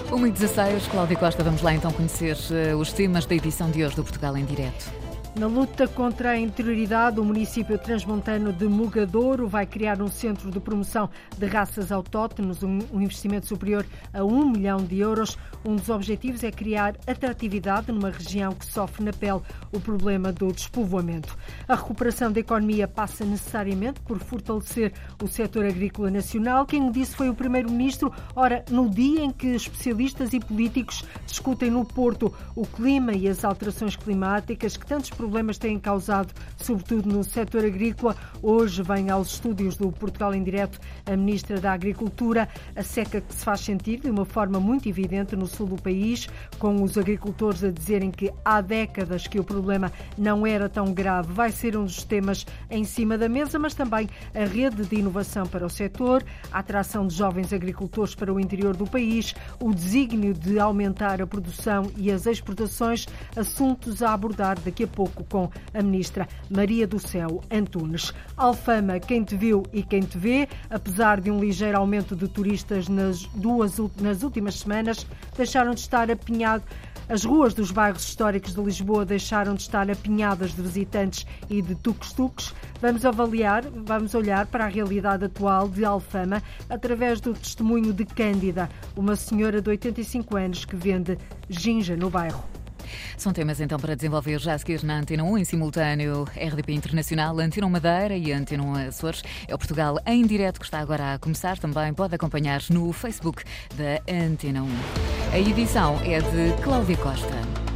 1h16, Cláudia Costa, vamos lá então conhecer os temas da edição de hoje do Portugal em Direto. Na luta contra a interioridade, o município transmontano de Mugadouro vai criar um centro de promoção de raças autóctones, um investimento superior a 1 milhão de euros. Um dos objetivos é criar atratividade numa região que sofre na pele o problema do despovoamento. A recuperação da economia passa necessariamente por fortalecer o setor agrícola nacional. Quem o disse foi o Primeiro-Ministro. Ora, no dia em que especialistas e políticos discutem no Porto o clima e as alterações climáticas que tantos problemas têm causado, sobretudo no setor agrícola, hoje vem aos estúdios do Portugal em Direto a Ministra da Agricultura. A seca que se faz sentir de uma forma muito evidente no sul do país, com os agricultores a dizerem que há décadas que o problema não era tão grave. Vai ser um dos temas em cima da mesa, mas também a rede de inovação para o setor, a atração de jovens agricultores para o interior do país, o desígnio de aumentar a produção e as exportações, assuntos a abordar daqui a pouco com a Ministra Maria do Céu Antunes. Alfama, quem te viu e quem te vê, apesar de um ligeiro aumento de turistas nas últimas semanas, deixaram de estar apinhados. As ruas dos bairros históricos de Lisboa deixaram de estar apinhadas de visitantes e de tuk-tuks. Vamos olhar para a realidade atual de Alfama através do testemunho de Cândida, uma senhora de 85 anos que vende ginja no bairro. São temas então para desenvolver já a seguir na Antena 1, em simultâneo RDP Internacional, Antena 1 Madeira e Antena 1 Açores. É o Portugal em Direto que está agora a começar. Também pode acompanhar no Facebook da Antena 1. A edição é de Cláudia Costa.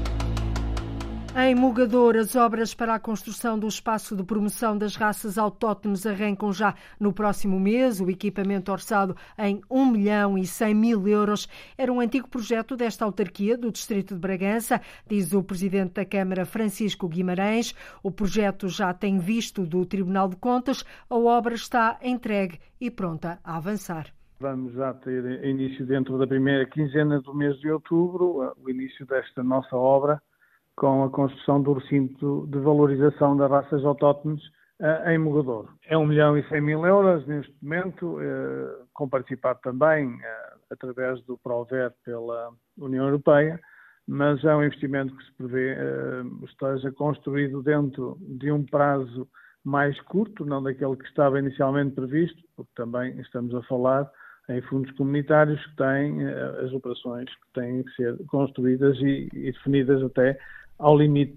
Em Mugadouro, as obras para a construção do espaço de promoção das raças autóctones arrancam já no próximo mês. O equipamento orçado em 1 milhão e 100 mil euros era um antigo projeto desta autarquia do Distrito de Bragança, diz o Presidente da Câmara, Francisco Guimarães. O projeto já tem visto do Tribunal de Contas. A obra está entregue e pronta a avançar. Vamos já ter início dentro da primeira quinzena do mês de outubro, o início desta nossa obra, com a construção do recinto de valorização das raças autóctones em Mugadouro. É 1 milhão e 100 mil euros neste momento, com participado também através do PROVER pela União Europeia, mas é um investimento que se prevê esteja construído dentro de um prazo mais curto, não daquele que estava inicialmente previsto, porque também estamos a falar em fundos comunitários que têm as operações que têm que ser construídas e definidas até ao limite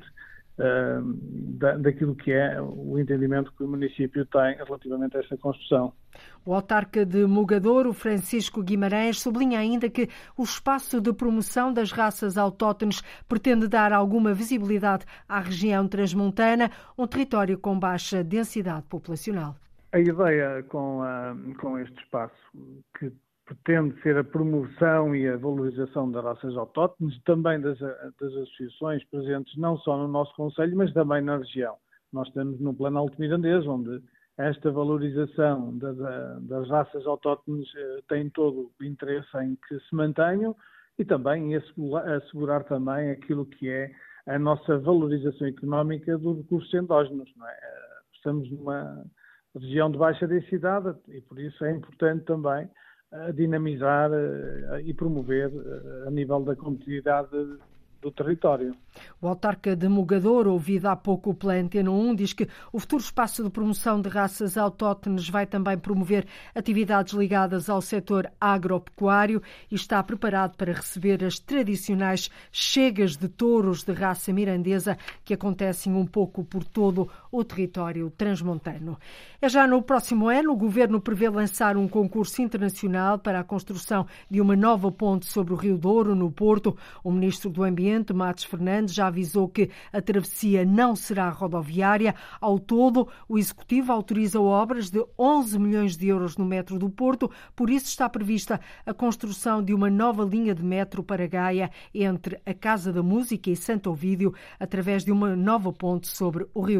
daquilo que é o entendimento que o município tem relativamente a esta construção. O autarca de Mugadouro, Francisco Guimarães, sublinha ainda que o espaço de promoção das raças autóctones pretende dar alguma visibilidade à região transmontana, um território com baixa densidade populacional. A ideia com este espaço, que pretende ser a promoção e a valorização das raças autóctones, também das associações presentes não só no nosso concelho, mas também na região. Nós estamos no Planalto Mirandês, onde esta valorização das raças autóctones tem todo o interesse em que se mantenham e também em assegurar também aquilo que é a nossa valorização económica dos recursos endógenos. Não é? Estamos numa região de baixa densidade e por isso é importante também dinamizar e promover a nível da competitividade do território. O autarca de Mugadouro, ouvido há pouco pela Antena 1, diz que o futuro espaço de promoção de raças autóctones vai também promover atividades ligadas ao setor agropecuário e está preparado para receber as tradicionais chegas de touros de raça mirandesa que acontecem um pouco por todo o território transmontano. É já no próximo ano, o Governo prevê lançar um concurso internacional para a construção de uma nova ponte sobre o Rio Douro, no Porto. O Ministro do Ambiente, Matos Fernandes, já avisou que a travessia não será rodoviária. Ao todo, o Executivo autoriza obras de 11 milhões de euros no metro do Porto, por isso está prevista a construção de uma nova linha de metro para Gaia entre a Casa da Música e Santo Ovídio, através de uma nova ponte sobre o Rio Douro.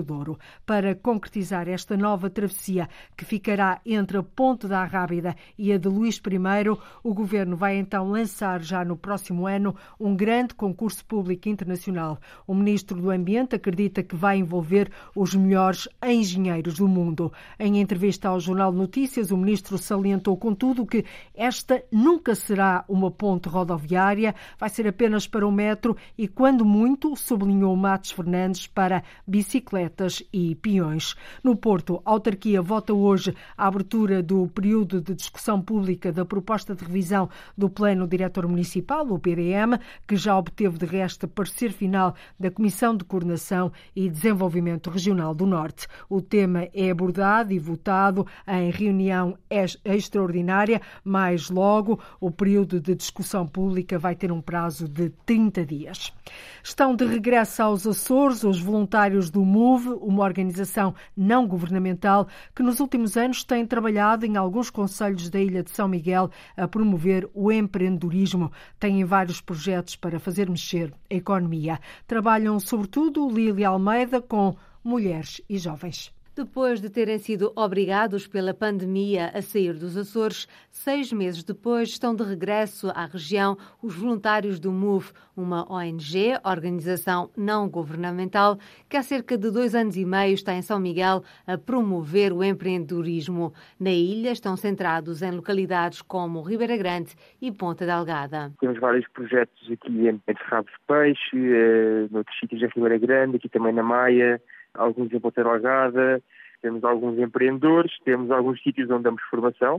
Para concretizar esta nova travessia, que ficará entre a Ponte da Arrábida e a de Luís I, o Governo vai então lançar já no próximo ano um grande concurso público internacional. O Ministro do Ambiente acredita que vai envolver os melhores engenheiros do mundo. Em entrevista ao Jornal de Notícias, o Ministro salientou, contudo, que esta nunca será uma ponte rodoviária, vai ser apenas para o metro e, quando muito, sublinhou Matos Fernandes, para bicicletas e peões. No Porto, a autarquia vota hoje a abertura do período de discussão pública da proposta de revisão do Plano Diretor Municipal, o PDM, que já obteve de resto parecer final da Comissão de Coordenação e Desenvolvimento Regional do Norte. O tema é abordado e votado em reunião extraordinária. Mais logo, o período de discussão pública vai ter um prazo de 30 dias. Estão de regresso aos Açores os voluntários do MOVE, uma organização não governamental que nos últimos anos tem trabalhado em alguns concelhos da Ilha de São Miguel a promover o empreendedorismo. Têm vários projetos para fazer mexer a economia. Trabalham, sobretudo, Lília Almeida, com mulheres e jovens. Depois de terem sido obrigados pela pandemia a sair dos Açores, 6 meses depois estão de regresso à região os voluntários do MOVE, uma ONG, organização não governamental, que há cerca de 2 anos e meio está em São Miguel a promover o empreendedorismo. Na ilha estão centrados em localidades como Ribeira Grande e Ponta Delgada. Temos vários projetos aqui entre Rabo de Peixe, noutros sítios da Ribeira Grande, aqui também na Maia, alguns em Ponta Delgada, temos alguns empreendedores, temos alguns sítios onde damos formação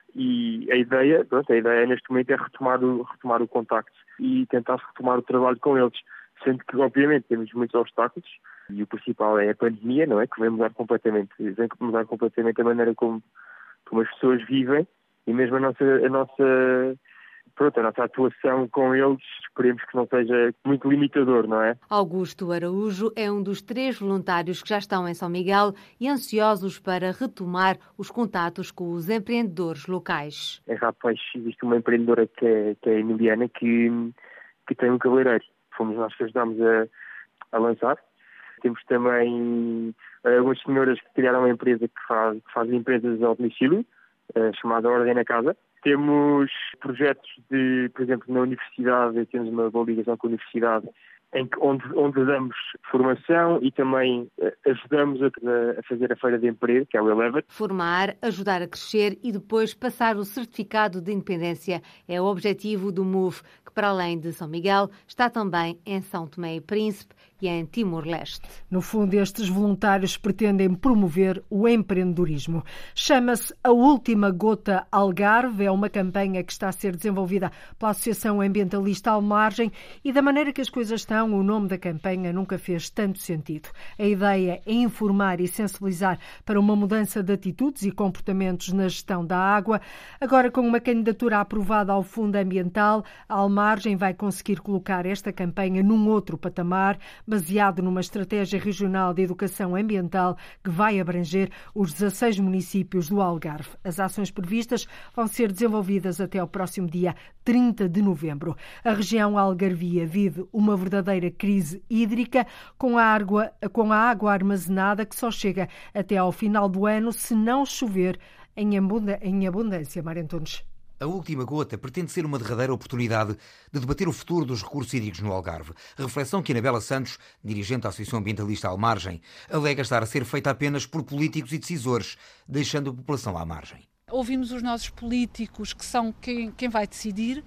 e a ideia neste momento é retomar o contacto e tentar retomar o trabalho com eles, sendo que obviamente temos muitos obstáculos e o principal é a pandemia, não é? Que vem mudar completamente a maneira como as pessoas vivem e mesmo a nossa atuação com eles, esperemos que não seja muito limitador, não é? Augusto Araújo é um dos 3 voluntários que já estão em São Miguel e ansiosos para retomar os contatos com os empreendedores locais. Em Rabo de Peixe existe uma empreendedora que é a Emiliana, que tem um cabeleireiro. Fomos nós que ajudámos a lançar. Temos também algumas senhoras que criaram uma empresa que faz limpezas ao domicílio, chamada Ordem na Casa. Temos projetos por exemplo, na universidade, temos uma boa ligação com a universidade, onde damos formação e também ajudamos a fazer a feira de emprego, que é o Eleven. Formar, ajudar a crescer e depois passar o certificado de independência é o objetivo do MOVE, que para além de São Miguel está também em São Tomé e Príncipe e em Timor-Leste. No fundo, estes voluntários pretendem promover o empreendedorismo. Chama-se A Última Gota Algarve, é uma campanha que está a ser desenvolvida pela Associação Ambientalista Almargem e da maneira que as coisas estão, o nome da campanha nunca fez tanto sentido. A ideia é informar e sensibilizar para uma mudança de atitudes e comportamentos na gestão da água. Agora, com uma candidatura aprovada ao Fundo Ambiental, a Almargem vai conseguir colocar esta campanha num outro patamar, baseado numa estratégia regional de educação ambiental que vai abranger os 16 municípios do Algarve. As ações previstas vão ser desenvolvidas até ao próximo dia 30 de novembro. A região algarvia vive uma verdadeira crise hídrica com a água armazenada que só chega até ao final do ano se não chover em abundância. Mário Antunes. A Última Gota pretende ser uma derradeira oportunidade de debater o futuro dos recursos hídricos no Algarve. Reflexão que Anabela Santos, dirigente da Associação Ambientalista Almargem, alega estar a ser feita apenas por políticos e decisores, deixando a população à margem. Ouvimos os nossos políticos, que são quem vai decidir,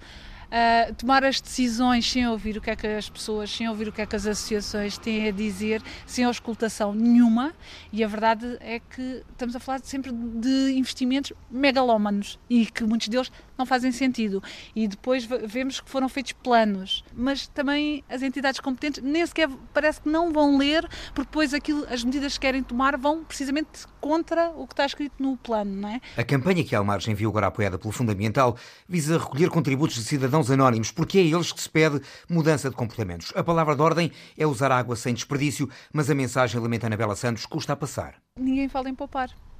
tomar as decisões sem ouvir o que é que as pessoas, sem ouvir o que é que as associações têm a dizer, sem auscultação nenhuma, e a verdade é que estamos a falar sempre de investimentos megalómanos e que muitos deles não fazem sentido. E depois vemos que foram feitos planos, mas também as entidades competentes nem sequer parece que não vão ler, porque depois as medidas que querem tomar vão precisamente contra o que está escrito no plano, não é? A campanha que a Almargem viu agora apoiada pelo Fundo Ambiental visa recolher contributos de cidadãos anónimos, porque é a eles que se pede mudança de comportamentos. A palavra de ordem é usar água sem desperdício, mas a mensagem, lamenta Anabela Santos, custa a passar. Ninguém fala em poupar.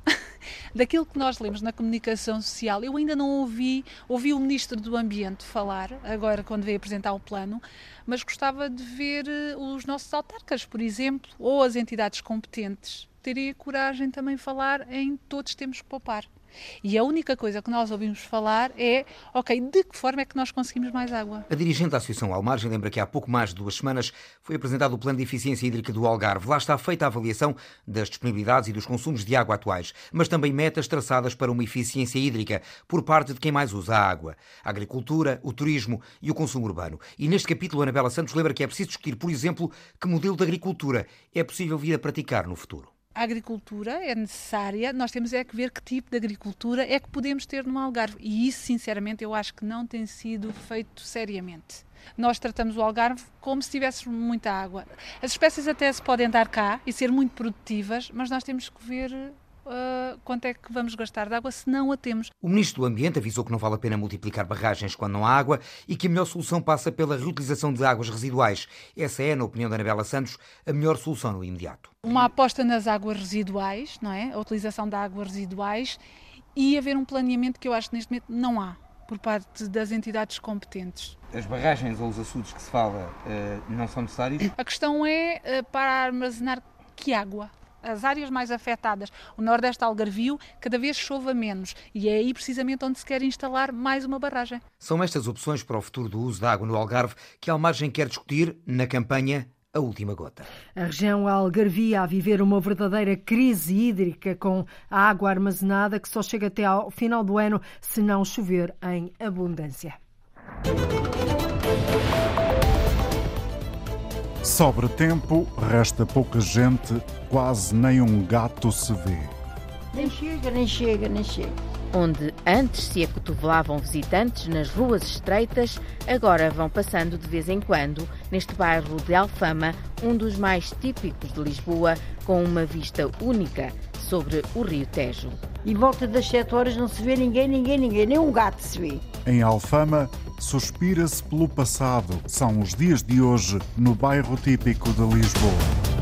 daquilo que nós lemos na comunicação social, eu ainda não ouvi o Ministro do Ambiente falar, agora quando veio apresentar o plano, mas gostava de ver os nossos autarcas, por exemplo, ou as entidades competentes, terem a coragem também de falar em todos temos que poupar. E a única coisa que nós ouvimos falar é, ok, de que forma é que nós conseguimos mais água? A dirigente da Associação Almargem lembra que há pouco mais de 2 semanas foi apresentado o Plano de Eficiência Hídrica do Algarve. Lá está feita a avaliação das disponibilidades e dos consumos de água atuais, mas também metas traçadas para uma eficiência hídrica por parte de quem mais usa a água. A agricultura, o turismo e o consumo urbano. E neste capítulo, Anabela Santos lembra que é preciso discutir, por exemplo, que modelo de agricultura é possível vir a praticar no futuro. A agricultura é necessária, nós temos é que ver que tipo de agricultura é que podemos ter no Algarve. E isso, sinceramente, eu acho que não tem sido feito seriamente. Nós tratamos o Algarve como se tivéssemos muita água. As espécies até se podem dar cá e ser muito produtivas, mas nós temos que ver quanto é que vamos gastar de água se não a temos. O Ministro do Ambiente avisou que não vale a pena multiplicar barragens quando não há água e que a melhor solução passa pela reutilização de águas residuais. Essa é, na opinião da Anabela Santos, a melhor solução no imediato. Uma aposta nas águas residuais, não é? A utilização de águas residuais e haver um planeamento que eu acho que neste momento não há por parte das entidades competentes. As barragens ou os açudes que se fala não são necessários? A questão é para armazenar que água? As áreas mais afetadas, o Nordeste Algarvio, cada vez chova menos e é aí precisamente onde se quer instalar mais uma barragem. São estas opções para o futuro do uso da água no Algarve que a Almargem quer discutir na campanha A Última Gota. A região algarvia a viver uma verdadeira crise hídrica com a água armazenada que só chega até ao final do ano se não chover em abundância. Sobra tempo, resta pouca gente, quase nem um gato se vê. Nem chega. Onde antes se acotovelavam visitantes nas ruas estreitas, agora vão passando de vez em quando neste bairro de Alfama, um dos mais típicos de Lisboa, com uma vista única sobre o Rio Tejo. E volta das 7 horas não se vê ninguém, nem um gato se vê. Em Alfama, suspira-se pelo passado. São os dias de hoje no bairro típico de Lisboa.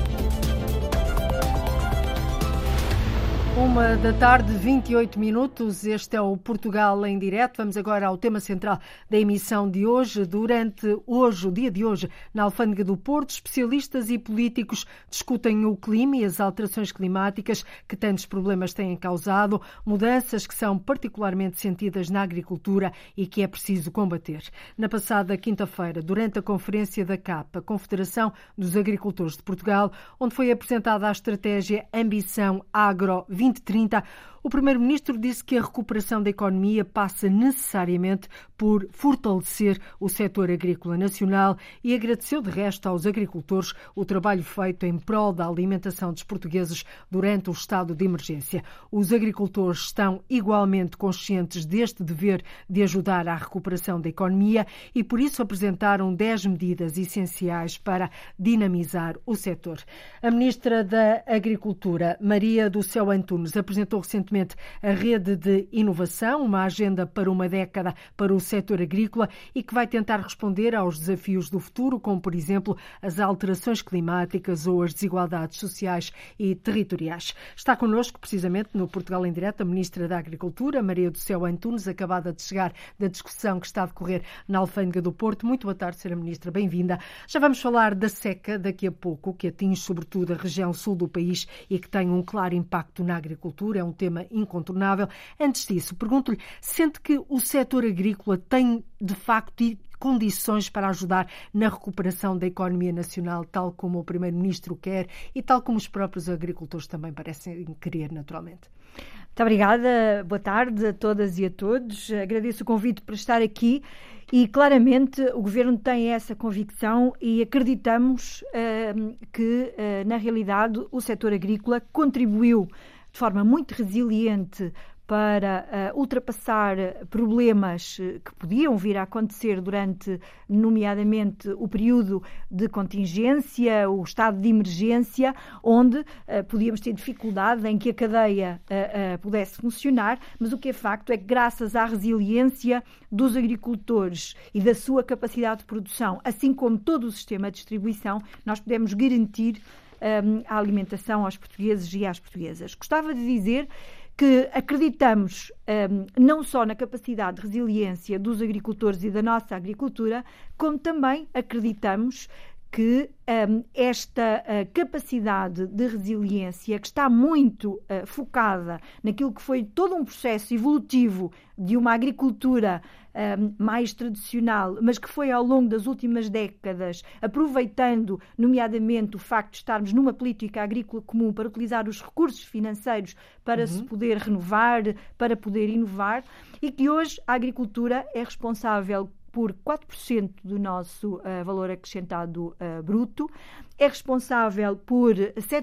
1h28. Este é o Portugal em direto. Vamos agora ao tema central da emissão de hoje. Durante o dia de hoje, na Alfândega do Porto, especialistas e políticos discutem o clima e as alterações climáticas que tantos problemas têm causado, mudanças que são particularmente sentidas na agricultura e que é preciso combater. Na passada quinta-feira, durante a conferência da CAP, a Confederação dos Agricultores de Portugal, onde foi apresentada a estratégia Ambição Agro 2030, o Primeiro-Ministro disse que a recuperação da economia passa necessariamente por fortalecer o setor agrícola nacional e agradeceu de resto aos agricultores o trabalho feito em prol da alimentação dos portugueses durante o estado de emergência. Os agricultores estão igualmente conscientes deste dever de ajudar à recuperação da economia e por isso apresentaram 10 medidas essenciais para dinamizar o setor. A Ministra da Agricultura, Maria do Céu Antunes, apresentou recentemente a Rede de Inovação, uma agenda para uma década para o setor agrícola e que vai tentar responder aos desafios do futuro, como, por exemplo, as alterações climáticas ou as desigualdades sociais e territoriais. Está connosco, precisamente, no Portugal em Direto, a Ministra da Agricultura, Maria do Céu Antunes, acabada de chegar da discussão que está a decorrer na Alfândega do Porto. Muito boa tarde, Sra. Ministra, bem-vinda. Já vamos falar da seca daqui a pouco, que atinge sobretudo a região sul do país e que tem um claro impacto na agricultura. É um tema incontornável. Antes disso, pergunto-lhe, sente que o setor agrícola tem, de facto, condições para ajudar na recuperação da economia nacional, tal como o Primeiro-Ministro quer e tal como os próprios agricultores também parecem querer, naturalmente? Muito obrigada. Boa tarde a todas e a todos. Agradeço o convite para estar aqui e, claramente, o Governo tem essa convicção e acreditamos que, na realidade, o setor agrícola contribuiu de forma muito resiliente para ultrapassar problemas que podiam vir a acontecer durante, nomeadamente, o período de contingência, o estado de emergência, onde podíamos ter dificuldade em que a cadeia pudesse funcionar, mas o que é facto é que, graças à resiliência dos agricultores e da sua capacidade de produção, assim como todo o sistema de distribuição, nós pudemos garantir à alimentação aos portugueses e às portuguesas. Gostava de dizer que acreditamos não só na capacidade de resiliência dos agricultores e da nossa agricultura, como também acreditamos que esta capacidade de resiliência, que está muito focada naquilo que foi todo um processo evolutivo de uma agricultura mais tradicional, mas que foi ao longo das últimas décadas, aproveitando nomeadamente o facto de estarmos numa política agrícola comum para utilizar os recursos financeiros para se poder renovar, para poder inovar, e que hoje a agricultura é responsável por 4% do nosso valor acrescentado bruto, é responsável por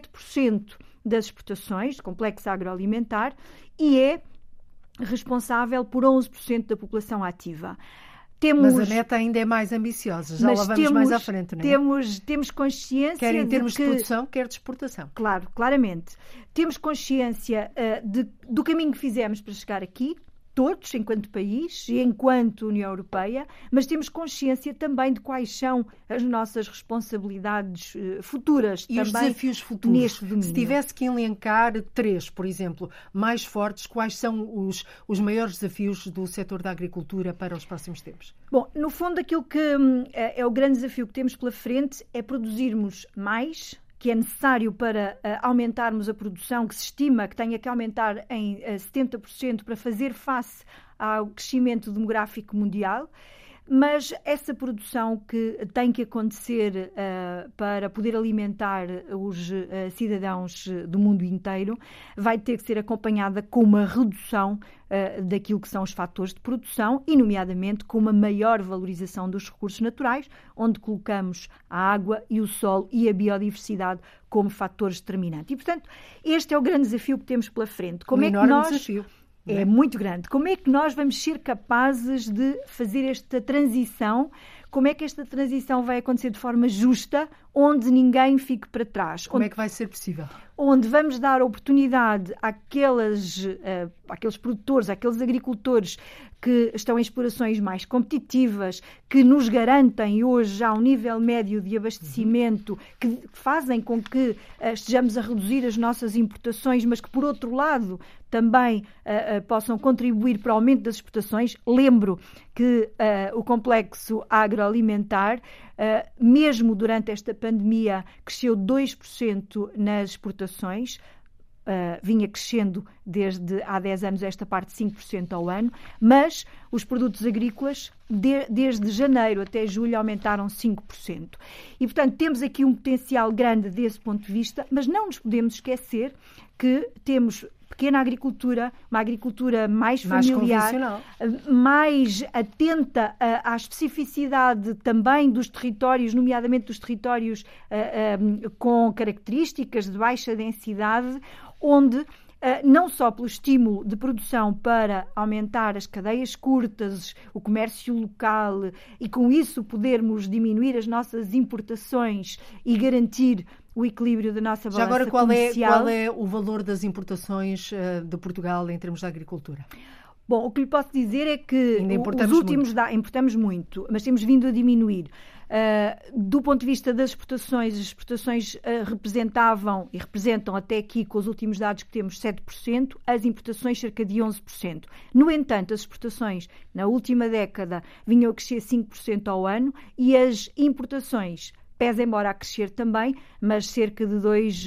7% das exportações de complexo agroalimentar e é responsável por 11% da população ativa. Mas a meta ainda é mais ambiciosa, já lá vamos mais à frente, não é? Temos consciência... Quer em termos de produção, quer de exportação. Claro, claramente. Temos consciência do caminho que fizemos para chegar aqui, todos, enquanto país e enquanto União Europeia, mas temos consciência também de quais são as nossas responsabilidades futuras. E também os desafios futuros? Neste domínio. Se tivesse que elencar 3, por exemplo, mais fortes, quais são os maiores desafios do setor da agricultura para os próximos tempos? Bom, no fundo, aquilo que é o grande desafio que temos pela frente é produzirmos mais, que é necessário para aumentarmos a produção, que se estima que tenha que aumentar em 70% para fazer face ao crescimento demográfico mundial. Mas essa produção que tem que acontecer para poder alimentar os cidadãos do mundo inteiro vai ter que ser acompanhada com uma redução daquilo que são os fatores de produção e, nomeadamente, com uma maior valorização dos recursos naturais, onde colocamos a água e o solo e a biodiversidade como fatores determinantes. E, portanto, este é o grande desafio que temos pela frente. Como é que nós... desafio. É muito grande. Como é que nós vamos ser capazes de fazer esta transição? Como é que esta transição vai acontecer de forma justa, onde ninguém fique para trás? Como é que vai ser possível? Onde vamos dar oportunidade àqueles produtores, àqueles agricultores que estão em explorações mais competitivas, que nos garantem hoje já um nível médio de abastecimento, que fazem com que estejamos a reduzir as nossas importações, mas que, por outro lado, também possam contribuir para o aumento das exportações. Lembro que o complexo agroalimentar, mesmo durante esta pandemia, cresceu 2% nas exportações, vinha crescendo desde há 10 anos esta parte de 5% ao ano, mas os produtos agrícolas, desde janeiro até julho, aumentaram 5%. E, portanto, temos aqui um potencial grande desse ponto de vista, mas não nos podemos esquecer que temos pequena agricultura, uma agricultura mais familiar, mais atenta à especificidade também dos territórios, nomeadamente dos territórios com características de baixa densidade, onde não só pelo estímulo de produção para aumentar as cadeias curtas, o comércio local e com isso podermos diminuir as nossas importações e garantir o equilíbrio da nossa balança comercial. Já agora, qual é o valor das importações de Portugal em termos de agricultura? Bom, o que lhe posso dizer é que os últimos importamos muito, mas temos vindo a diminuir. Do ponto de vista das exportações, as exportações representavam e representam até aqui, com os últimos dados que temos, 7%, as importações cerca de 11%. No entanto, as exportações na última década vinham a crescer 5% ao ano e as importações pese embora a crescer também, mas cerca de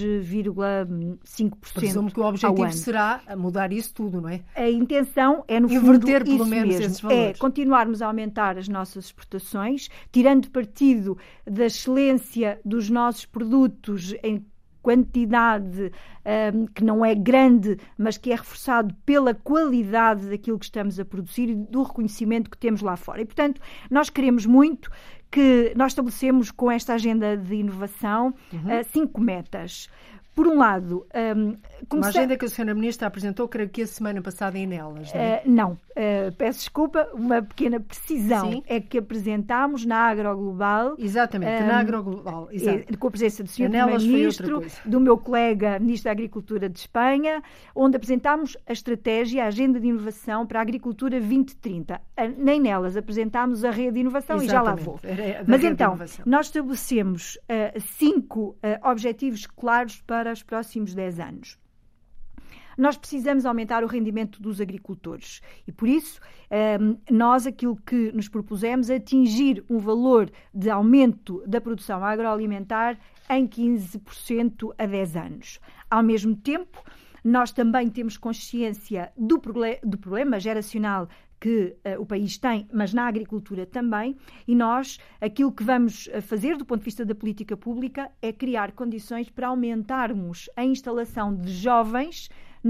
2,5% Presumo que o objetivo será mudar isso tudo, não é? A intenção é, no fundo, inverter pelo menos mesmo. Esses valores. É continuarmos a aumentar as nossas exportações, tirando partido da excelência dos nossos produtos em quantidade que não é grande, mas que é reforçado pela qualidade daquilo que estamos a produzir e do reconhecimento que temos lá fora. E, portanto, nós queremos muito que nós estabelecemos com esta agenda de inovação 5 metas. por um lado... Uma agenda que a Sra. Ministra apresentou, creio que a semana passada em Nelas, não é? Não, peço desculpa, uma pequena precisão. Sim. É que apresentámos na Agroglobal... Exatamente, na Agroglobal, exato. Com a presença do Sr. Primeiro-Ministro, do meu colega Ministro da Agricultura de Espanha, onde apresentámos a estratégia, a agenda de inovação para a agricultura 2030. Nem nelas apresentámos a rede de inovação. Exatamente. E já lá vou. Mas então, nós estabelecemos 5 objetivos claros para os próximos 10 anos. Nós precisamos aumentar o rendimento dos agricultores e, por isso, nós aquilo que nos propusemos é atingir um valor de aumento da produção agroalimentar em 15% a 10 anos. Ao mesmo tempo, nós também temos consciência do problema geracional que o país tem, mas na agricultura também, e nós, aquilo que vamos fazer do ponto de vista da política pública é criar condições para aumentarmos a instalação de jovens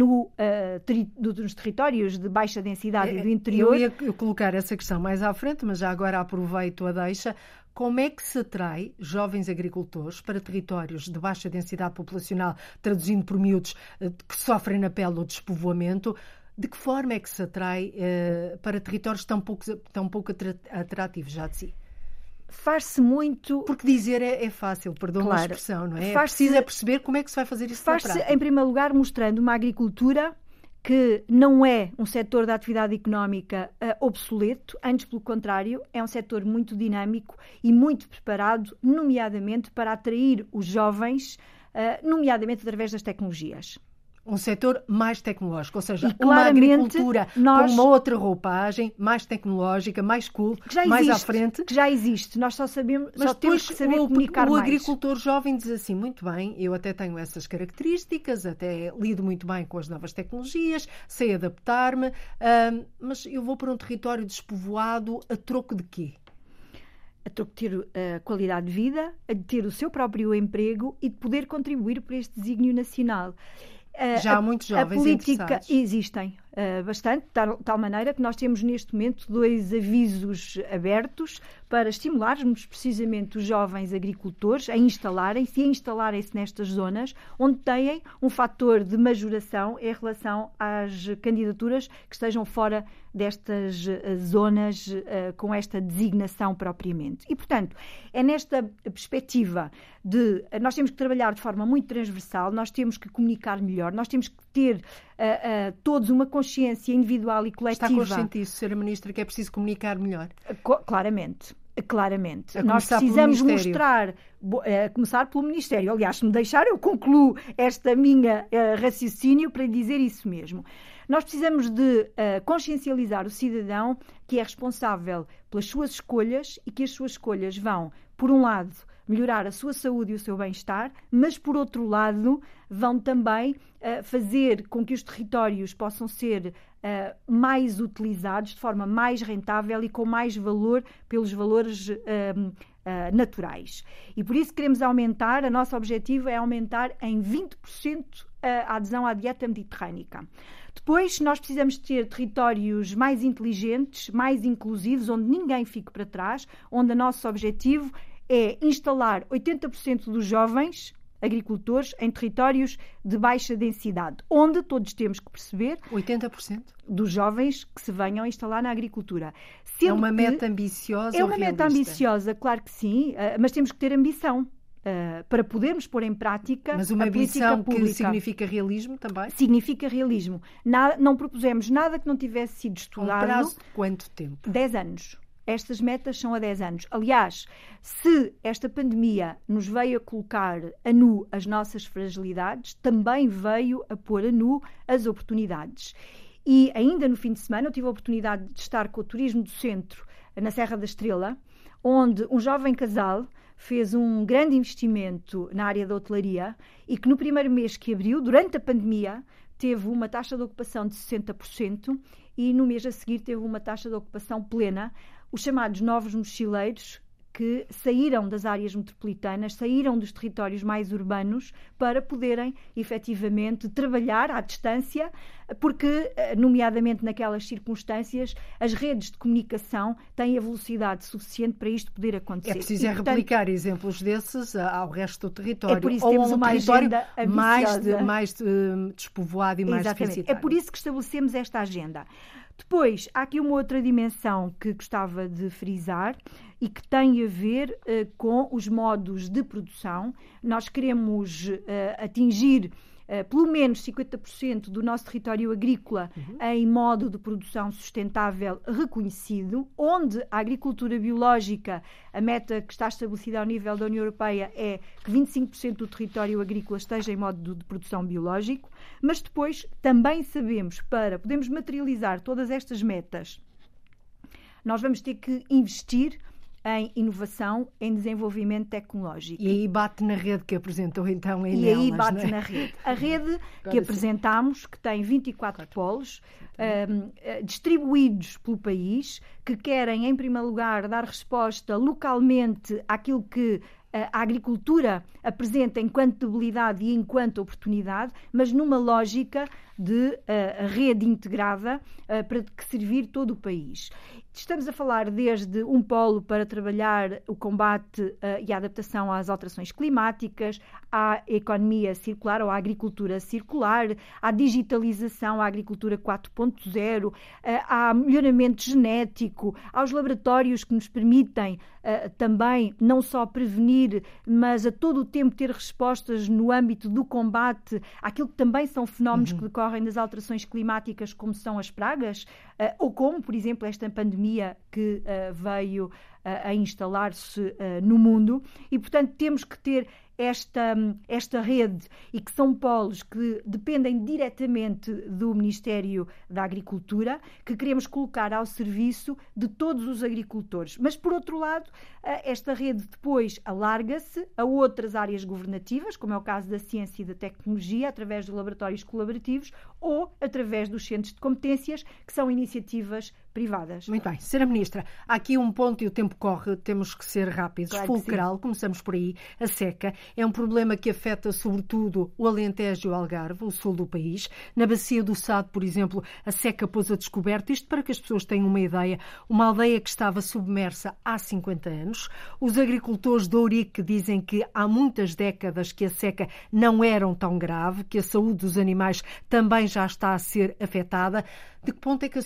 nos territórios de baixa densidade e do interior. Eu ia colocar essa questão mais à frente, mas já agora aproveito a deixa. Como é que se atrai jovens agricultores para territórios de baixa densidade populacional, traduzindo por miúdos que sofrem na pele o despovoamento? De que forma é que se atrai para territórios tão pouco atrativos já de si? Faz-se muito... Porque dizer é fácil, perdoa a expressão, não é? Precisa perceber como é que se vai fazer isso na prática. Faz-se, em primeiro lugar, mostrando uma agricultura que não é um setor da atividade económica obsoleto, antes, pelo contrário, é um setor muito dinâmico e muito preparado, nomeadamente para atrair os jovens, nomeadamente através das tecnologias. Um setor mais tecnológico, ou seja, uma agricultura com uma outra roupagem, mais tecnológica, mais cool, mais à frente. Que já existe, nós só temos que saber comunicar mais. O agricultor jovem diz assim, muito bem, eu até tenho essas características, até lido muito bem com as novas tecnologias, sei adaptar-me, mas eu vou para um território despovoado a troco de quê? A troco de ter qualidade de vida, de ter o seu próprio emprego e de poder contribuir para este desígnio nacional. Já há muitos jovens interessados. Existem bastante, de tal maneira que nós temos neste momento 2 avisos abertos para estimularmos precisamente os jovens agricultores a instalarem-se nestas zonas onde têm um fator de majoração em relação às candidaturas que estejam fora destas zonas com esta designação propriamente. E, portanto, é nesta perspectiva de nós temos que trabalhar de forma muito transversal, nós temos que comunicar melhor, nós temos que ter todos uma consciência individual e coletiva. Está consciente disso, Sra. Ministra, que é preciso comunicar melhor? Claramente. Nós precisamos mostrar, começar pelo Ministério. Aliás, se me deixar, eu concluo esta minha raciocínio para dizer isso mesmo. Nós precisamos de consciencializar o cidadão que é responsável pelas suas escolhas e que as suas escolhas vão, por um lado, melhorar a sua saúde e o seu bem-estar, mas, por outro lado, vão também fazer com que os territórios possam ser mais utilizados de forma mais rentável e com mais valor pelos valores naturais. E por isso queremos aumentar, o nosso objetivo é aumentar em 20% a adesão à dieta mediterrânica. Depois, nós precisamos ter territórios mais inteligentes, mais inclusivos, onde ninguém fique para trás, onde o nosso objetivo é instalar 80% dos jovens agricultores em territórios de baixa densidade, onde todos temos que perceber 80% dos jovens que se venham a instalar na agricultura. É uma meta ambiciosa ou realista? É uma meta ambiciosa, claro que sim, mas temos que ter ambição. Para podermos pôr em prática mas uma a política ambição pública. Que significa realismo também? Significa realismo. Não propusemos nada que não tivesse sido estudado. Um prazo de quanto tempo? 10 anos. Estas metas são a 10 anos. Aliás, se esta pandemia nos veio a colocar a nu as nossas fragilidades, também veio a pôr a nu as oportunidades. E ainda no fim de semana eu tive a oportunidade de estar com o Turismo do Centro, na Serra da Estrela, onde um jovem casal fez um grande investimento na área da hotelaria e que no primeiro mês que abriu, durante a pandemia, teve uma taxa de ocupação de 60% e no mês a seguir teve uma taxa de ocupação plena, os chamados novos mochileiros, que saíram das áreas metropolitanas, saíram dos territórios mais urbanos para poderem efetivamente trabalhar à distância, porque, nomeadamente naquelas circunstâncias, as redes de comunicação têm a velocidade suficiente para isto poder acontecer. É preciso replicar exemplos desses ao resto do território. É por isso que temos uma agenda mais despovoado e mais deficitário. É por isso que estabelecemos esta agenda. Depois, há aqui uma outra dimensão que gostava de frisar e que tem a ver com os modos de produção. Nós queremos atingir pelo menos 50% do nosso território agrícola em modo de produção sustentável reconhecido, onde a agricultura biológica, a meta que está estabelecida ao nível da União Europeia é que 25% do território agrícola esteja em modo de produção biológico, mas depois também sabemos, para podermos materializar todas estas metas, nós vamos ter que investir em inovação, em desenvolvimento tecnológico. E aí bate na rede que apresentou então em E Nelas, aí bate não é? na rede. A rede que apresentámos, que tem 24 polos, distribuídos pelo país, que querem, em primeiro lugar, dar resposta localmente àquilo que a agricultura apresenta enquanto debilidade e enquanto oportunidade, mas numa lógica de rede integrada para que servir todo o país. Estamos a falar desde um polo para trabalhar o combate e a adaptação às alterações climáticas, à economia circular ou à agricultura circular, à digitalização, à agricultura 4.0, ao melhoramento genético, aos laboratórios que nos permitem também não só prevenir, mas a todo o tempo ter respostas no âmbito do combate àquilo que também são fenómenos que decorrem das alterações climáticas, como são as pragas, ou como, por exemplo, esta pandemia que veio a instalar-se no mundo. E, portanto, temos que ter esta rede, e que são polos que dependem diretamente do Ministério da Agricultura, que queremos colocar ao serviço de todos os agricultores. Mas, por outro lado, esta rede depois alarga-se a outras áreas governativas, como é o caso da ciência e da tecnologia, através dos laboratórios colaborativos ou através dos centros de competências, que são iniciativas privadas. Muito bem. Senhora Ministra, há aqui um ponto e o tempo corre, temos que ser rápidos. Claro, fulcral, começamos por aí. A seca é um problema que afeta sobretudo o Alentejo e o Algarve, o sul do país. Na Bacia do Sado, por exemplo, a seca pôs a descoberto, isto para que as pessoas tenham uma ideia, uma aldeia que estava submersa há 50 anos. Os agricultores de Ourique dizem que há muitas décadas que a seca não era tão grave, que a saúde dos animais também já está a ser afetada. Até que ponto é que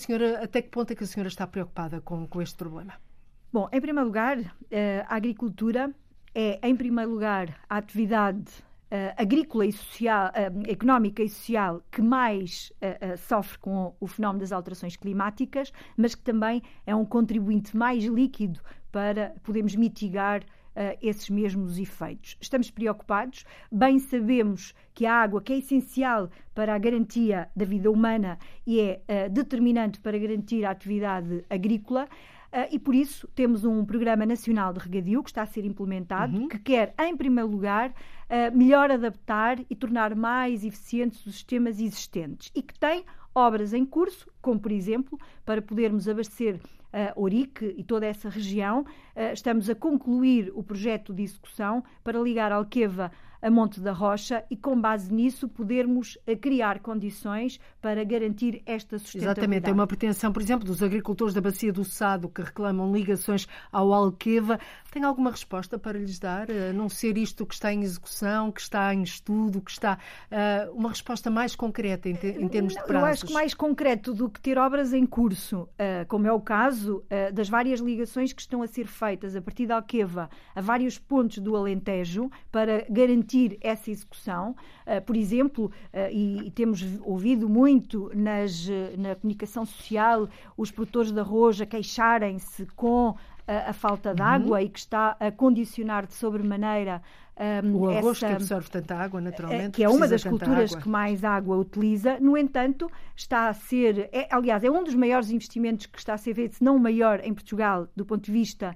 a senhora está preocupada com este problema? Bom, em primeiro lugar, a agricultura é, em primeiro lugar, a atividade agrícola e social, económica e social que mais sofre com o fenómeno das alterações climáticas, mas que também é um contribuinte mais líquido para podermos mitigar esses mesmos efeitos. Estamos preocupados, bem sabemos que a água, que é essencial para a garantia da vida humana e é determinante para garantir a atividade agrícola, e por isso temos um Programa Nacional de Regadio que está a ser implementado, que quer, em primeiro lugar, melhor adaptar e tornar mais eficientes os sistemas existentes e que tem obras em curso, como por exemplo, para podermos abastecer Ourique e toda essa região. Estamos a concluir o projeto de execução para ligar Alqueva a Monte da Rocha e, com base nisso, podermos criar condições para garantir esta sustentabilidade. Exatamente. É uma pretensão, por exemplo, dos agricultores da Bacia do Sado que reclamam ligações ao Alqueva. Tem alguma resposta para lhes dar? Não ser isto que está em execução, que está em estudo, que está uma resposta mais concreta em termos de prazos? Eu acho que mais concreto do que ter obras em curso, como é o caso das várias ligações que estão a ser feitas a partir de Alqueva a vários pontos do Alentejo para garantir essa execução. Por exemplo, e temos ouvido muito na comunicação social os produtores de arroz a queixarem-se com a falta de água e que está a condicionar de sobremaneira o arroz que absorve tanta água, naturalmente. Que é uma das culturas que mais água utiliza. No entanto, está a ser... aliás, é um dos maiores investimentos que está a ser feito, se não o maior, em Portugal, do ponto de vista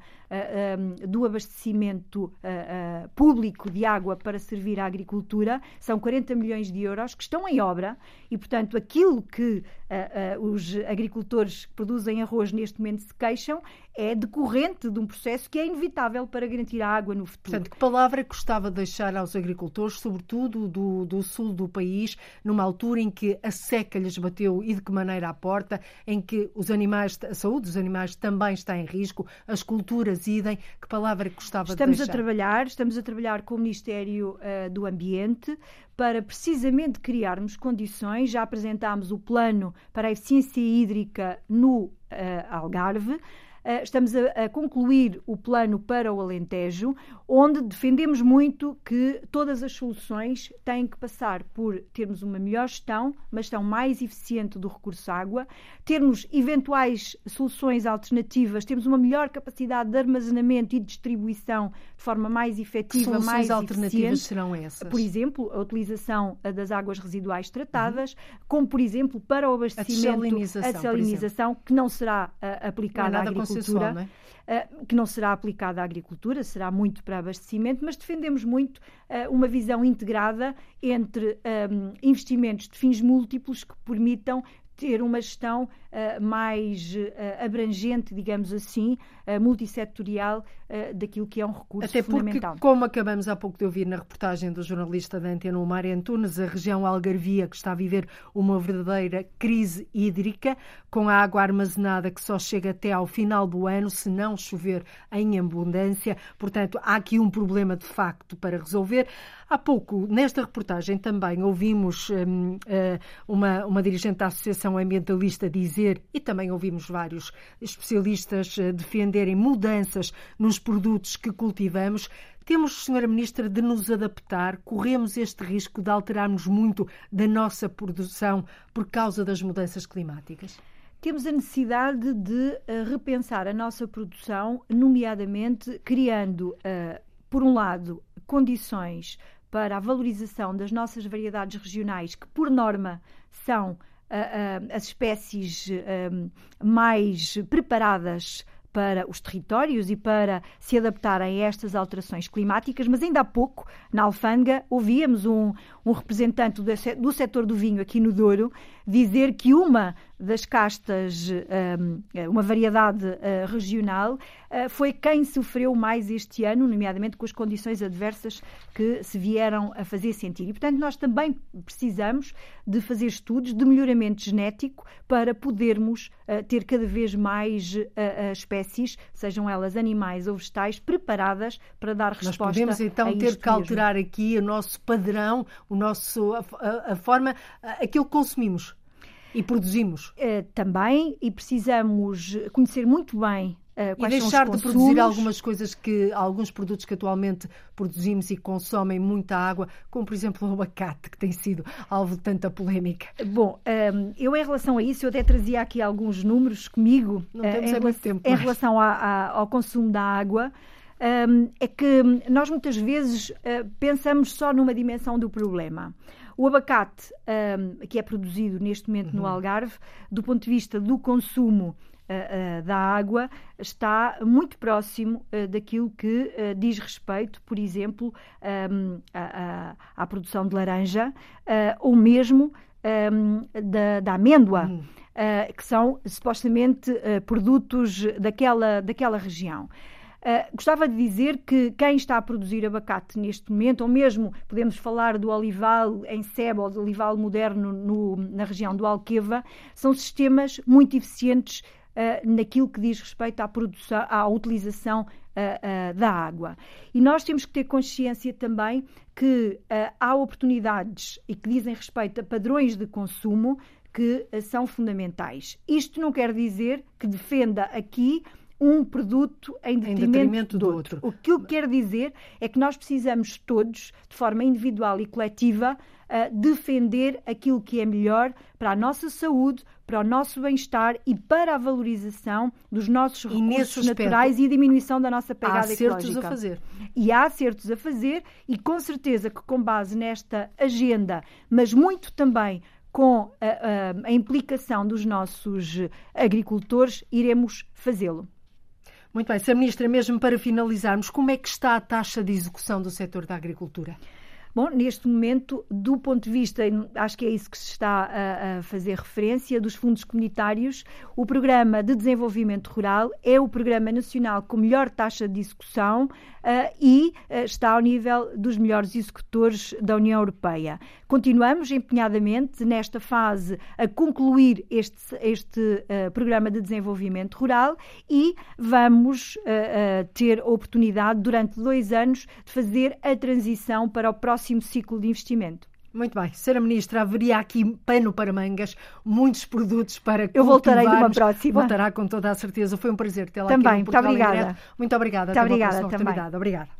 do abastecimento público de água para servir à agricultura. São 40 milhões de euros que estão em obra e, portanto, aquilo que os agricultores que produzem arroz neste momento se queixam é decorrente de um processo que é inevitável para garantir a água no futuro. Portanto, que palavra gostava de deixar aos agricultores, sobretudo do sul do país, numa altura em que a seca lhes bateu e de que maneira à porta, em que a saúde dos animais também está em risco, as culturas idem, que palavra gostava de deixar? Estamos a trabalhar com o Ministério do Ambiente para precisamente criarmos condições. Já apresentámos o plano para a eficiência hídrica no Algarve. Estamos a concluir o plano para o Alentejo, onde defendemos muito que todas as soluções têm que passar por termos uma melhor gestão, uma gestão mais eficiente do recurso água, termos eventuais soluções alternativas, termos uma melhor capacidade de armazenamento e distribuição de forma mais efetiva, mais eficiente. Soluções alternativas serão essas? Por exemplo, a utilização das águas residuais tratadas, como, por exemplo, para o abastecimento, a desalinização, que não será aplicada à agricultura. Não é? Que não será aplicada à agricultura, será muito para abastecimento, mas defendemos muito uma visão integrada entre investimentos de fins múltiplos que permitam ter uma gestão mais abrangente, digamos assim, multissetorial daquilo que é um recurso fundamental. Até porque, como acabamos há pouco de ouvir na reportagem do jornalista da Antena 1, Mário Antunes, a região algarvia que está a viver uma verdadeira crise hídrica, com a água armazenada que só chega até ao final do ano, se não chover em abundância. Portanto, há aqui um problema de facto para resolver. Há pouco, nesta reportagem, também ouvimos uma dirigente da Associação Ambientalista dizer, e também ouvimos vários especialistas defenderem mudanças nos produtos que cultivamos. Temos, Sra. Ministra, de nos adaptar? Corremos este risco de alterarmos muito da nossa produção por causa das mudanças climáticas? Temos a necessidade de repensar a nossa produção, nomeadamente criando, por um lado, condições para a valorização das nossas variedades regionais, que, por norma, são as espécies mais preparadas para os territórios e para se adaptarem a estas alterações climáticas, mas ainda há pouco, na Alfândega, ouvíamos um representante do setor do vinho aqui no Douro dizer que uma das castas, uma variedade regional, foi quem sofreu mais este ano, nomeadamente com as condições adversas que se vieram a fazer sentir. E, portanto, nós também precisamos de fazer estudos de melhoramento genético para podermos ter cada vez mais espécies, sejam elas animais ou vegetais, preparadas para dar resposta. Nós podemos, então, ter que alterar aqui o nosso padrão, a forma, aquilo que consumimos e produzimos. Também, e precisamos conhecer muito bem quais e deixar de produzir alguns produtos que atualmente produzimos e consomem muita água, como, por exemplo, o abacate, que tem sido alvo de tanta polémica. Bom, eu, em relação a isso, eu até trazia aqui alguns números comigo. Não temos muito tempo. Em relação ao consumo da água. É que nós muitas vezes pensamos só numa dimensão do problema. O abacate, que é produzido neste momento no Algarve, do ponto de vista do consumo da água, está muito próximo daquilo que diz respeito, por exemplo, à produção de laranja ou mesmo da amêndoa, que são supostamente produtos daquela região. Gostava de dizer que quem está a produzir abacate neste momento, ou mesmo podemos falar do olival em Seba ou do olival moderno na região do Alqueva, são sistemas muito eficientes naquilo que diz respeito à produção, à utilização da água. E nós temos que ter consciência também que há oportunidades e que dizem respeito a padrões de consumo que são fundamentais. Isto não quer dizer que defenda aqui um produto em detrimento do outro. O que eu quero dizer é que nós precisamos todos, de forma individual e coletiva, defender aquilo que é melhor para a nossa saúde, para o nosso bem-estar e para a valorização dos nossos recursos naturais e a diminuição da nossa pegada ecológica. Há acertos a fazer. E há acertos a fazer e com certeza que com base nesta agenda, mas muito também com a implicação dos nossos agricultores, iremos fazê-lo. Muito bem. Sra. Ministra, mesmo para finalizarmos, como é que está a taxa de execução do setor da agricultura? Bom, neste momento, do ponto de vista, acho que é isso que se está a fazer referência, dos fundos comunitários, o Programa de Desenvolvimento Rural é o Programa Nacional com melhor taxa de execução e está ao nível dos melhores executores da União Europeia. Continuamos empenhadamente nesta fase a concluir este Programa de Desenvolvimento Rural e vamos ter a oportunidade durante 2 anos de fazer a transição para o próximo ciclo de investimento. Muito bem. Sra. Ministra, haveria aqui pano para mangas, muitos produtos para Eu voltarei numa próxima. Voltará com toda a certeza. Foi um prazer tê-la também, aqui no Portugal muito obrigada. em Direto. Muito obrigada. Muito obrigada também. Oportunidade. Obrigada.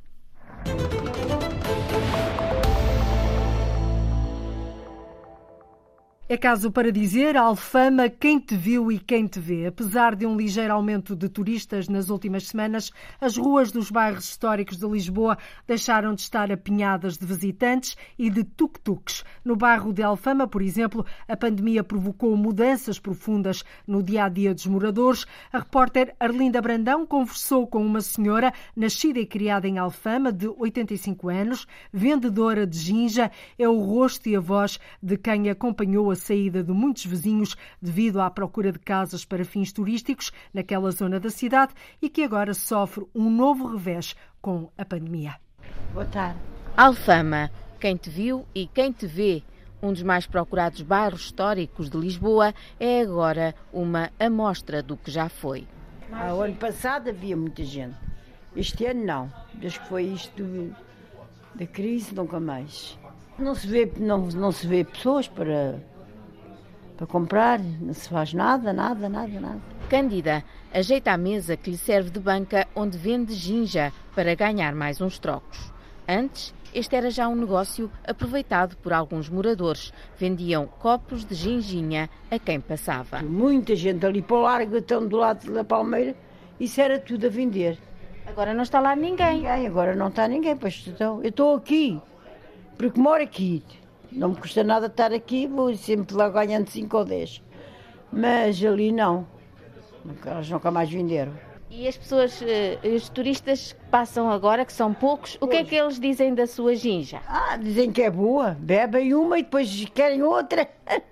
É caso para dizer, Alfama, quem te viu e quem te vê. Apesar de um ligeiro aumento de turistas nas últimas semanas, as ruas dos bairros históricos de Lisboa deixaram de estar apinhadas de visitantes e de tuk-tuks. No bairro de Alfama, por exemplo, a pandemia provocou mudanças profundas no dia-a-dia dos moradores. A repórter Arlinda Brandão conversou com uma senhora nascida e criada em Alfama, de 85 anos, vendedora de ginja. É o rosto e a voz de quem acompanhou a saída de muitos vizinhos devido à procura de casas para fins turísticos naquela zona da cidade e que agora sofre um novo revés com a pandemia. Boa tarde. Alfama, quem te viu e quem te vê. Um dos mais procurados bairros históricos de Lisboa é agora uma amostra do que já foi. O ano passado havia muita gente. Este ano não. Desde que foi isto da crise, nunca mais. Não se vê pessoas para comprar, não se faz nada. Cândida ajeita a mesa que lhe serve de banca onde vende ginja para ganhar mais uns trocos. Antes, este era já um negócio aproveitado por alguns moradores. Vendiam copos de ginginha a quem passava. Muita gente ali para o largo, estão do lado da Palmeira, isso era tudo a vender. Agora não está lá ninguém. Agora não está ninguém, pois então, eu estou aqui, porque moro aqui. Não me custa nada estar aqui, vou sempre lá ganhando 5 ou 10. Mas ali não. Elas nunca mais venderam. E as pessoas, os turistas que passam agora, que são poucos, o que é que eles dizem da sua ginja? Dizem que é boa. Bebem uma e depois querem outra.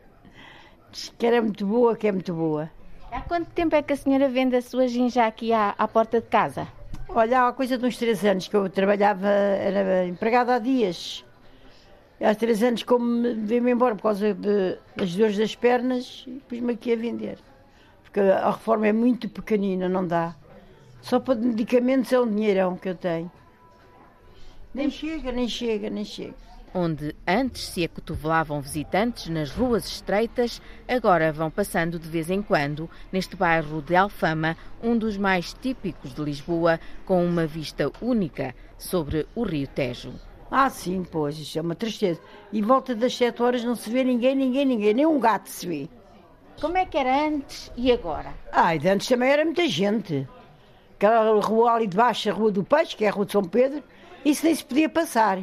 Diz que era muito boa, que é muito boa. Há quanto tempo é que a senhora vende a sua ginja aqui à porta de casa? Olha, há coisa de uns 3 anos que eu trabalhava, era empregada há dias. Há 3 anos, como vim-me embora por causa das dores das pernas, e pus-me aqui a vender. Porque a reforma é muito pequenina, não dá. Só para medicamentos é um dinheirão que eu tenho. Nem chega. Onde antes se acotovelavam visitantes nas ruas estreitas, agora vão passando de vez em quando neste bairro de Alfama, um dos mais típicos de Lisboa, com uma vista única sobre o Rio Tejo. Sim, pois, isso é uma tristeza. E volta das 7 horas não se vê ninguém, nem um gato se vê. Como é que era antes e agora? E antes também era muita gente. Aquela rua ali de baixo, a Rua do Peixe, que é a Rua de São Pedro, isso nem se podia passar.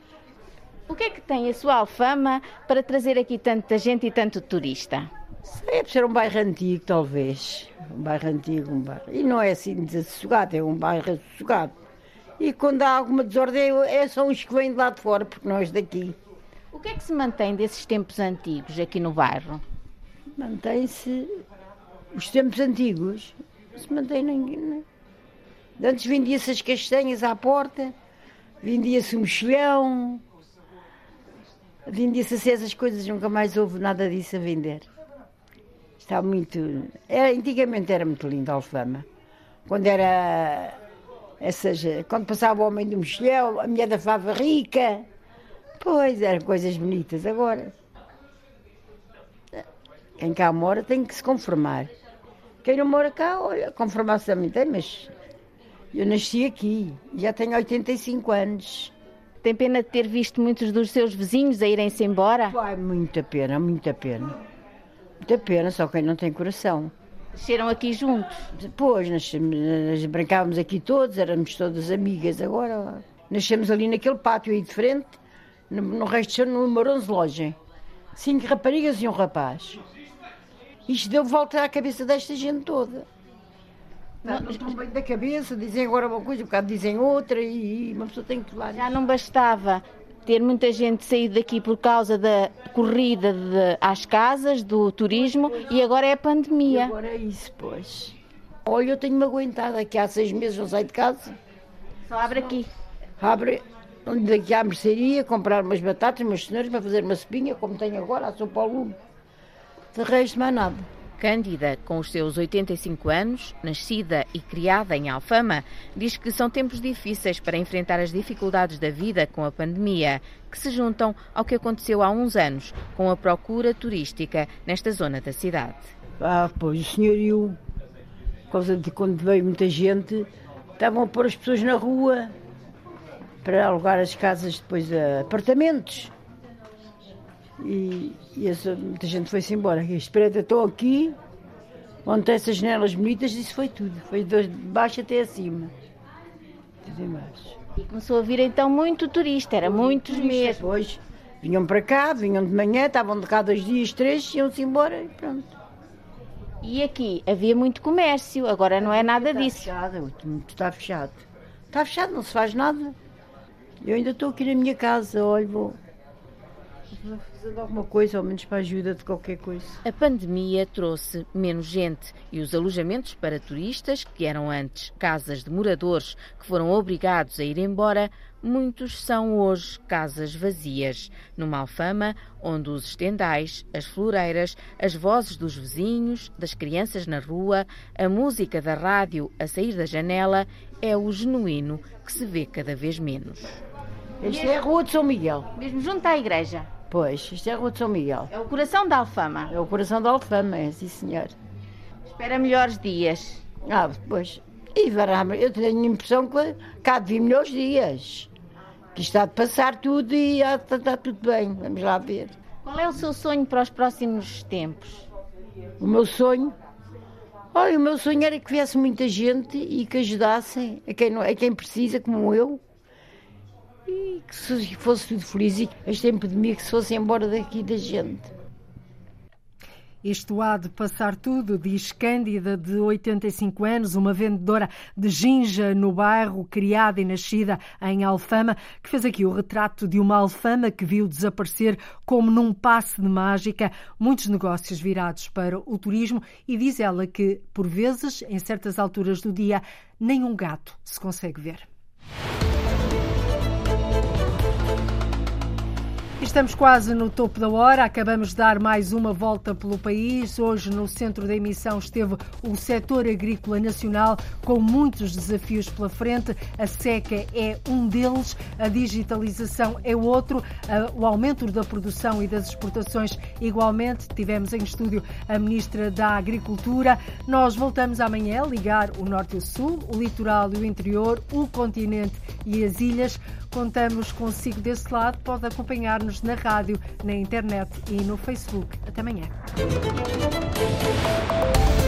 O que é que tem a sua Alfama para trazer aqui tanta gente e tanto turista? É por ser um bairro antigo, talvez. Um bairro antigo, E não é assim desassossegado, é um bairro assossegado. E quando há alguma desordem, são os que vêm de lá de fora, porque nós daqui. O que é que se mantém desses tempos antigos aqui no bairro? Mantém-se os tempos antigos. Não se mantém ninguém. Antes vendia-se as castanhas à porta, vendia-se o mexilhão, vendia-se essas coisas, nunca mais houve nada disso a vender. Está muito... antigamente era muito lindo a Alfama. Quando era... quando passava o homem do mexilhão, a mulher da fava rica, pois eram coisas bonitas. Agora, quem cá mora tem que se conformar. Quem não mora cá, olha, conformar-se também tem, mas eu nasci aqui, já tenho 85 anos. Tem pena de ter visto muitos dos seus vizinhos a irem-se embora? Vai, muita pena, muita pena. Muita pena, só quem não tem coração. Nasceram aqui juntos? Depois, nós brincávamos aqui todos, éramos todas amigas. Agora, nascemos ali naquele pátio aí de frente, no resto no número 11 loja. 5 raparigas e um rapaz. Isto deu volta à cabeça desta gente toda. Não estão bem da cabeça, dizem agora uma coisa, um bocado dizem outra e uma pessoa tem que lá. Já não bastava ter muita gente saído daqui por causa da corrida às casas, do turismo, e agora é a pandemia. E agora é isso, pois. Olha, eu tenho-me aguentado aqui há 6 meses, não saio de casa. Só abre aqui. Abre daqui à mercearia, comprar umas batatas, umas cenouras para fazer uma sopinha, como tenho agora, a sopa ao lume. De resto, mais nada. Cândida, com os seus 85 anos, nascida e criada em Alfama, diz que são tempos difíceis para enfrentar as dificuldades da vida com a pandemia, que se juntam ao que aconteceu há uns anos com a procura turística nesta zona da cidade. Pois o senhorio, por causa de quando veio muita gente, estavam a pôr as pessoas na rua para alugar as casas depois a apartamentos. E muita gente foi-se embora. Espera, estou aqui, onde tem essas janelas bonitas, isso foi tudo. Foi de baixo até acima. Tudo embaixo. E começou a vir então muito turista, era muitos meses. Depois vinham para cá, vinham de manhã, estavam de cá 2 dias, 3, iam-se embora e pronto. E aqui havia muito comércio, agora não é nada disso. Está fechado. Está fechado, não se faz nada. Eu ainda estou aqui na minha casa, olha, vou fazer alguma coisa, ao menos para a ajuda de qualquer coisa. A pandemia trouxe menos gente e os alojamentos para turistas, que eram antes casas de moradores que foram obrigados a ir embora, muitos são hoje casas vazias. Numa Alfama, onde os estendais, as floreiras, as vozes dos vizinhos, das crianças na rua, a música da rádio a sair da janela, é o genuíno que se vê cada vez menos. Esta é a Rua de São Miguel. Mesmo junto à igreja? Pois, isto é a Rua de São Miguel. É o coração da Alfama? É o coração da Alfama, é, sim senhor. Espera melhores dias. Pois. E eu tenho a impressão que cá de vir melhores dias. Que está de passar tudo e está tudo bem. Vamos lá ver. Qual é o seu sonho para os próximos tempos? O meu sonho? Olha, o meu sonho era que viesse muita gente e que ajudassem a quem precisa, como eu. E que se fosse tudo feliz e esta epidemia que se fosse embora daqui da gente. Isto há de passar tudo, diz Cândida, de 85 anos, uma vendedora de ginja no bairro, criada e nascida em Alfama, que fez aqui o retrato de uma Alfama que viu desaparecer como num passe de mágica muitos negócios virados para o turismo, e diz ela que, por vezes, em certas alturas do dia, nem um gato se consegue ver. Estamos quase no topo da hora, acabamos de dar mais uma volta pelo país. Hoje no centro da emissão esteve o setor agrícola nacional com muitos desafios pela frente. A seca é um deles, a digitalização é outro, o aumento da produção e das exportações igualmente. Tivemos em estúdio a Ministra da Agricultura. Nós voltamos amanhã a ligar o Norte e o Sul, o litoral e o interior, o continente e as ilhas. Contamos consigo desse lado, pode acompanhar-nos na rádio, na internet e no Facebook. Até amanhã.